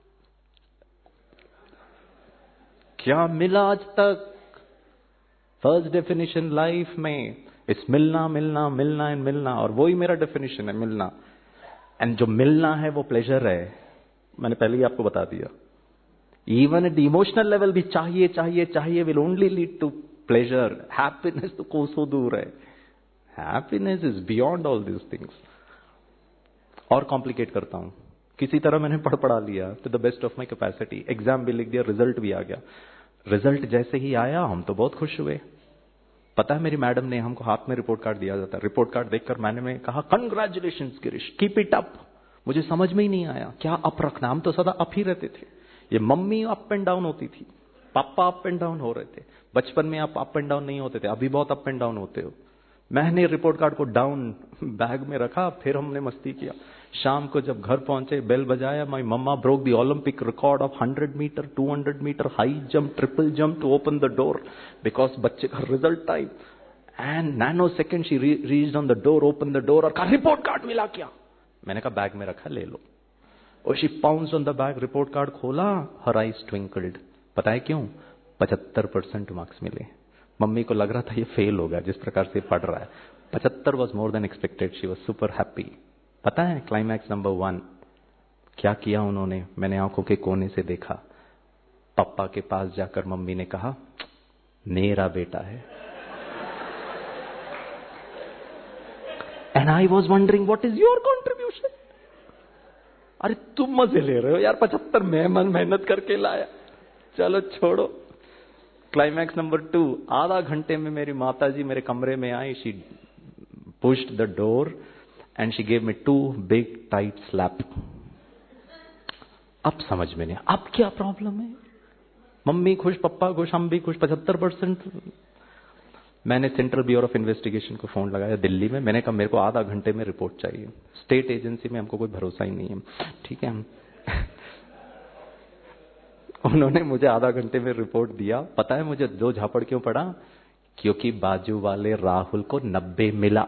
क्या मिला आज तक? फर्स्ट डेफिनेशन लाइफ में इस मिलना मिलना मिलना एंड मिलना, और वही मेरा डेफिनेशन है, मिलना। एंड जो मिलना है वो प्लेजर है, मैंने पहले ही आपको बता दिया। Even at the emotional level भी चाहिए चाहिए चाहिए will only lead to pleasure. Happiness तो कोसों दूर है। Happiness is beyond all this things. और कॉम्प्लिकेट करता हूं, किसी तरह मैंने पढ़ा लिया to the best of my capacity, exam भी लिख दिया, रिजल्ट भी आ गया। रिजल्ट जैसे ही आया हम तो बहुत खुश हुए। पता है मेरी मैडम ने हमको हाथ में रिपोर्ट कार्ड दिया जाता है, रिपोर्ट कार्ड देखकर मैंने कहा congratulations Girish, keep it up. मुझे समझ में ही नहीं आया क्या अप रखना, हम तो सदा अप ही रहते थे। ये मम्मी अप एंड डाउन होती थी, पापा अप एंड डाउन हो रहे थे। बचपन में आप अप एंड डाउन नहीं होते थे, अभी बहुत अप एंड डाउन होते हो। मैंने रिपोर्ट कार्ड को डाउन बैग में रखा, फिर हमने मस्ती किया। शाम को जब घर पहुंचे, बेल बजाया, my mamma broke the Olympic record of 100 metre, 200 metre, high jump, triple jump to open the door because बच्चे का result time. And nano second she reached on the door, open the door और कहा report card मिला क्या? मैंने कहा bag में रखा, ले लो। और she pounced on the bag, report card खोला, हर आईज ट्विंकल्ड। पता है क्यों? 75% मार्क्स मिले। मम्मी को लग रहा था ये फेल होगा जिस प्रकार से पढ़ रहा है। 75 was more than expected, she was super happy. पता है क्लाइमैक्स नंबर 1 क्या किया उन्होंने? मैंने आंखों के कोने से देखा, पापा के पास जाकर मम्मी ने कहा मेरा बेटा है। And I was wondering what is your contribution. अरे तुम मजे ले रहे हो यार, 75 मैं मेहनत करके लाया। चलो छोड़ो। क्लाइमैक्स नंबर 2, आधा घंटे में मेरी माताजी मेरे कमरे में आई। She pushed the door and she gave me 2 big tight slap. अब समझ में नहीं, अब क्या प्रॉब्लम है? मम्मी खुश, पप्पा खुश, हम भी खुश, 75%। मैंने सेंट्रल ब्यूरो ऑफ इन्वेस्टिगेशन को फोन लगाया दिल्ली में। मैंने कहा मेरे को आधा घंटे में रिपोर्ट चाहिए। स्टेट एजेंसी में हमको कोई भरोसा ही नहीं है, ठीक है। उन्होंने मुझे आधा घंटे में रिपोर्ट दिया। पता है मुझे 2 झापड़ क्यों पड़ा? क्योंकि बाजू वाले राहुल को 90 मिला।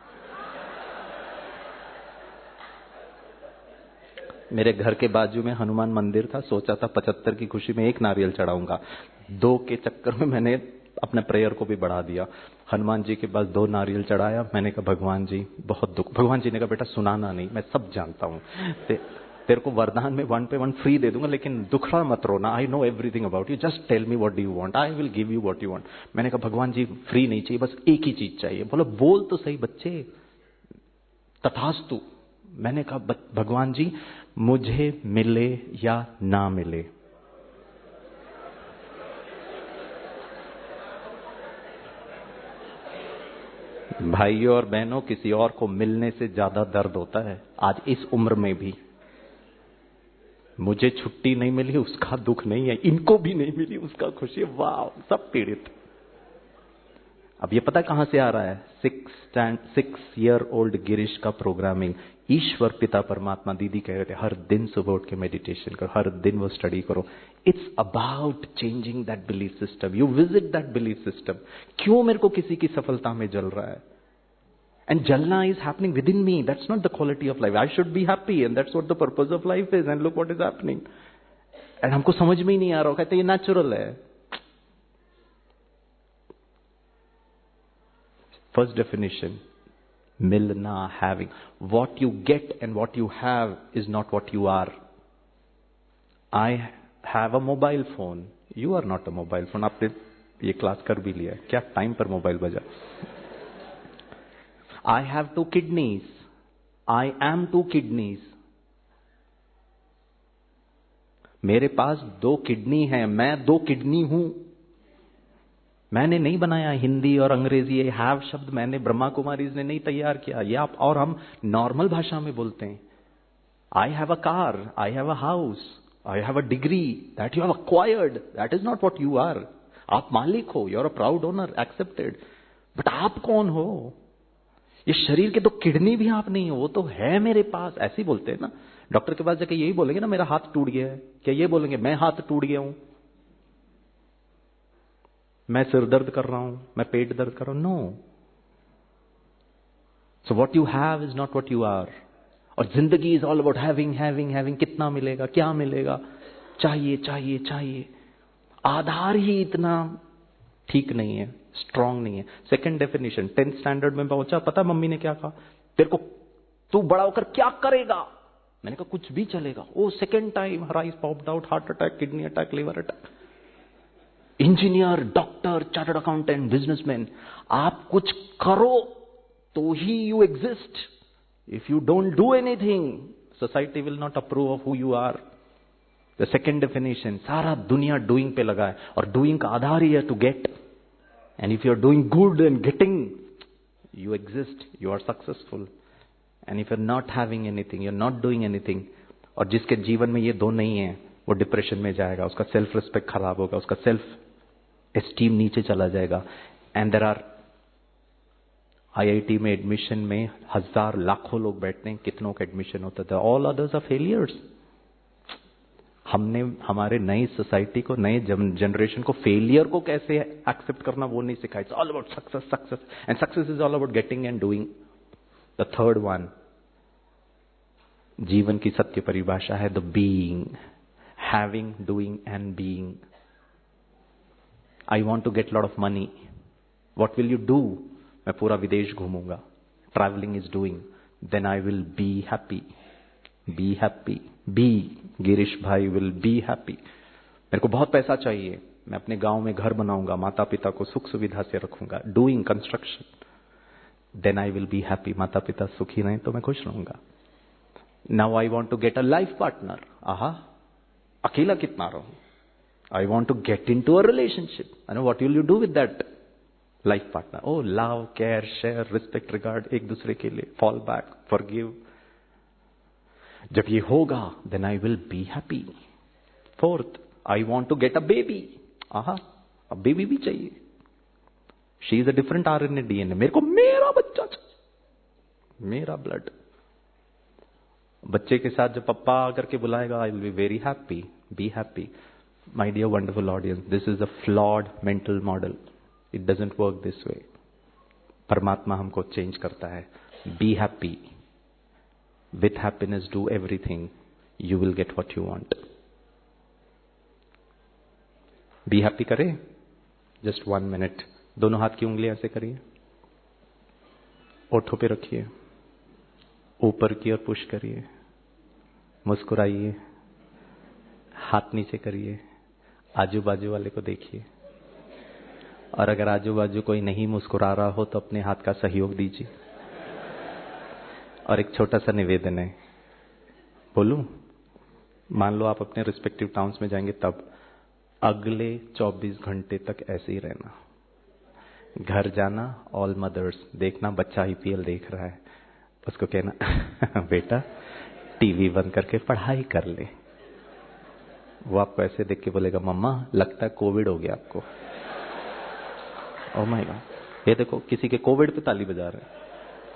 मेरे घर के बाजू में हनुमान मंदिर था, सोचा था 75 की खुशी में 1 नारियल चढ़ाऊंगा। 2 के चक्कर में मैंने अपने प्रेयर को भी बढ़ा दिया। हनुमान जी के पास 2 नारियल चढ़ाया। मैंने कहा भगवान जी बहुत दुख। भगवान जी ने कहा बेटा सुनाना नहीं, मैं सब जानता हूं, तेरे को वरदान में 1 पे 1 फ्री दे दूंगा, लेकिन दुखड़ा मत रोना। I know everything about you, just tell me what do you want, I will give you what you want. मैंने कहा भगवान जी फ्री नहीं चाहिए, बस एक ही चीज चाहिए। बोलो बोल तो सही बच्चे। तथास्तु। मैंने कहा भगवान जी मुझे मिले या ना मिले, भाइयों और बहनों, किसी और को मिलने से ज्यादा दर्द होता है। आज इस उम्र में भी मुझे छुट्टी नहीं मिली उसका दुख नहीं है, इनको भी नहीं मिली उसका खुशी है। वाह, सब पीड़ित। अब ये पता कहां से आ रहा है? 6 ईयर ओल्ड गिरीश का प्रोग्रामिंग। ईश्वर पिता परमात्मा, दीदी कह रहे थे हर दिन सुबह उठ के मेडिटेशन करो, हर दिन वो स्टडी करो। It's about changing that belief system. You visit that belief system. क्यों मेरे को किसी की सफलता में जल रहा है? And Jalna is happening within me. That's not the quality of life. I should be happy and that's what the purpose of life is. And look what is happening. And हमको समझ में ही नहीं आ रहा, कहते ये नेचुरल है। First definition, milna, having. What you get and what you have is not what you are. I have a mobile phone. You are not a mobile phone. आपने ये क्लास कर भी लिया, क्या टाइम पर मोबाइल बजा? I have 2 kidneys. I am 2 kidneys. मेरे पास 2 kidney है, मैं 2 किडनी हूं। मैंने नहीं बनाया हिंदी और अंग्रेजी, ये हैव शब्द मैंने ब्रह्मा कुमारीज ने नहीं तैयार किया। ये आप और हम नॉर्मल भाषा में बोलते हैं। I have a car, I have a house, I have a degree, that you have acquired, that is not what you are. आप मालिक हो, you are a proud owner, accepted, but आप कौन हो? ये शरीर के 2 किडनी भी आप नहीं हो, वो तो है मेरे पास, ऐसे ही बोलते हैं ना। डॉक्टर के पास जाके यही बोलेंगे ना, मेरा हाथ टूट गया है, क्या ये बोलेंगे मैं हाथ टूट गया हूं, मैं सिर दर्द कर रहा हूं, मैं पेट दर्द कर रहा हूं? No. So what you have is not what you are. और जिंदगी is all about having having having. कितना मिलेगा, क्या मिलेगा, चाहिए चाहिए चाहिए। आधार ही इतना ठीक नहीं है, स्ट्रांग नहीं है। सेकंड डेफिनेशन, 10th स्टैंडर्ड में पहुंचा, पता मम्मी ने क्या कहा, तेरे को तू बड़ा होकर क्या करेगा? मैंने कहा कुछ भी चलेगा। Oh second time her eyes popped out, heart attack, kidney attack, liver attack. Engineer, doctor, chartered accountant, businessman, आप कुछ करो तो ही you exist. If you don't do anything, society will not approve of who you are. The second definition, सारा दुनिया doing पे लगा है, और डूइंग का आधार ही है to get. And if you are doing good and getting, you exist, you are successful. And if you're not having anything, you're not doing anything, और जिसके जीवन में ये 2 नहीं है, वो डिप्रेशन में जाएगा, उसका सेल्फ रिस्पेक्ट खराब होगा, उसका सेल्फ एस्टीम नीचे चला जाएगा। एंड देयर आर, IIT में एडमिशन में 1000 लाखों लोग बैठते हैं, कितनों का एडमिशन होता था? All others are failures. हमने हमारे नई सोसाइटी को, नए जनरेशन को फेलियर को कैसे एक्सेप्ट करना वो नहीं सिखाया। It's all about success, success, and success is all about getting and doing. The third one, जीवन की सत्य परिभाषा है the being, having, doing and being. I want to get lot of money, what will you do? मैं पूरा विदेश घूमूंगा, travelling is doing, then I will be happy. Be happy, be, Girish भाई विल बी हैप्पी। मेरे को बहुत पैसा चाहिए, मैं अपने गांव में घर बनाऊंगा, माता पिता को सुख सुविधा से रखूंगा, doing construction, then I will be happy. माता पिता सुखी रहे तो मैं खुश रहूंगा। Now I want to get a life partner. आहा, अकेला कितना रहूं? I want to get into a relationship. And what will you do with that life partner? Oh love, care, share, respect, regard, एक दूसरे के लिए, fall back, forgive. जब ये होगा, then I will be happy. Fourth, I want to get a baby. आहा, अब baby भी चाहिए। She is a different RNA DNA। मेरे को मेरा बच्चा चाहिए, मेरा ब्लड। बच्चे के साथ जब पप्पा आकर के बुलाएगा, I will be very happy, be happy. My dear wonderful audience, this is a flawed mental model, it doesn't work this way. परमात्मा हमको चेंज करता है। Be happy, with happiness do everything, you will get what you want. Be happy करें? Just 1 minute. दोनों हाथ की उंगलियां ऐसे करिए, ओठों पे रखिए, ऊपर की ओर पुश करिए, मुस्कुराइए, हाथ नीचे करिए, आजू बाजू वाले को देखिए, और अगर आजू बाजू कोई नहीं मुस्कुरा रहा हो तो अपने हाथ का सहयोग दीजिए। और एक छोटा सा निवेदन है, बोलूं? मान लो आप अपने रिस्पेक्टिव टाउन्स में जाएंगे, तब अगले 24 घंटे तक ऐसे ही रहना। घर जाना, ऑल मदर्स देखना, बच्चा IPL देख रहा है, उसको कहना बेटा टीवी बंद करके पढ़ाई कर ले। वो आपको ऐसे देख के बोलेगा, मम्मा लगता है कोविड हो गया आपको। ओह माय गॉड, ये देखो किसी के कोविड पे ताली बजा रहे हैं।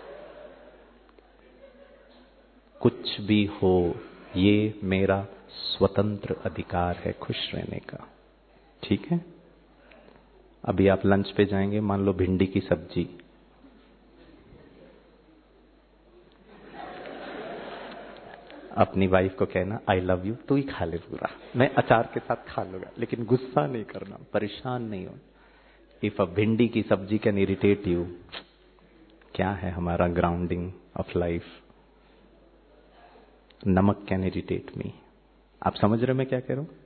कुछ भी हो, ये मेरा स्वतंत्र अधिकार है खुश रहने का। ठीक है? अभी आप लंच पे जाएंगे, मान लो भिंडी की सब्जी, अपनी वाइफ को कहना आई लव यू, तू ही खा ले पूरा, मैं अचार के साथ खा लूंगा, लेकिन गुस्सा नहीं करना, परेशान नहीं हो। इफ अ भिंडी की सब्जी कैन इरिटेट यू, क्या है हमारा ग्राउंडिंग ऑफ लाइफ? नमक कैन इरिटेट मी। आप समझ रहे मैं क्या कह रहा हूं?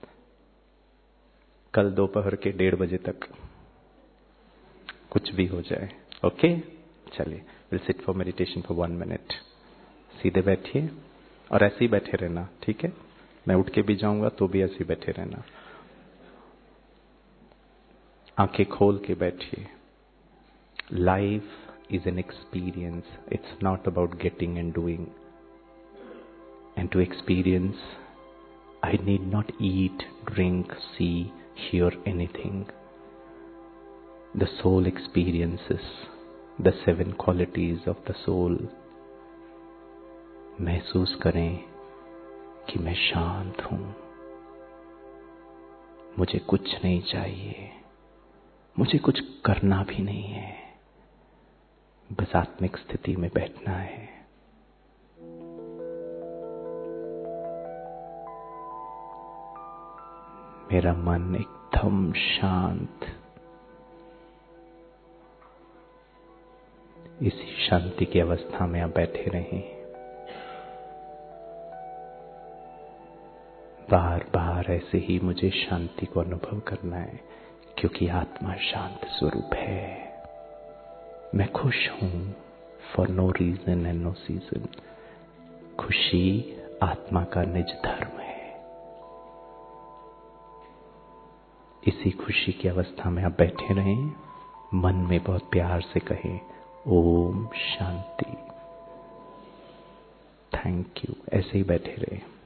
कल दोपहर के 1:30 बजे तक कुछ भी हो जाए, ओके? चलिए, will sit for meditation for 1 minute. सीधे बैठिए और ऐसे ही बैठे रहना, ठीक है? मैं उठ के भी जाऊंगा तो भी ऐसे बैठे रहना। आंखें खोल के बैठिए। Life is an experience, it's not about getting and doing. And to experience I need not eat, drink, see, hear anything. The soul experiences the 7 qualities of the soul. महसूस करें कि मैं शांत हूं, मुझे कुछ नहीं चाहिए, मुझे कुछ करना भी नहीं है, बस आत्मिक स्थिति में बैठना है। मेरा मन एकदम शांत। इसी शांति की अवस्था में आप बैठे रहें। बार बार ऐसे ही मुझे शांति को अनुभव करना है, क्योंकि आत्मा शांत स्वरूप है। मैं खुश हूं for no reason and no season. खुशी आत्मा का निज धर्म है। इसी खुशी की अवस्था में आप बैठे रहें। मन में बहुत प्यार से कहें, ओम शांति, थैंक यू। ऐसे ही बैठे रहें।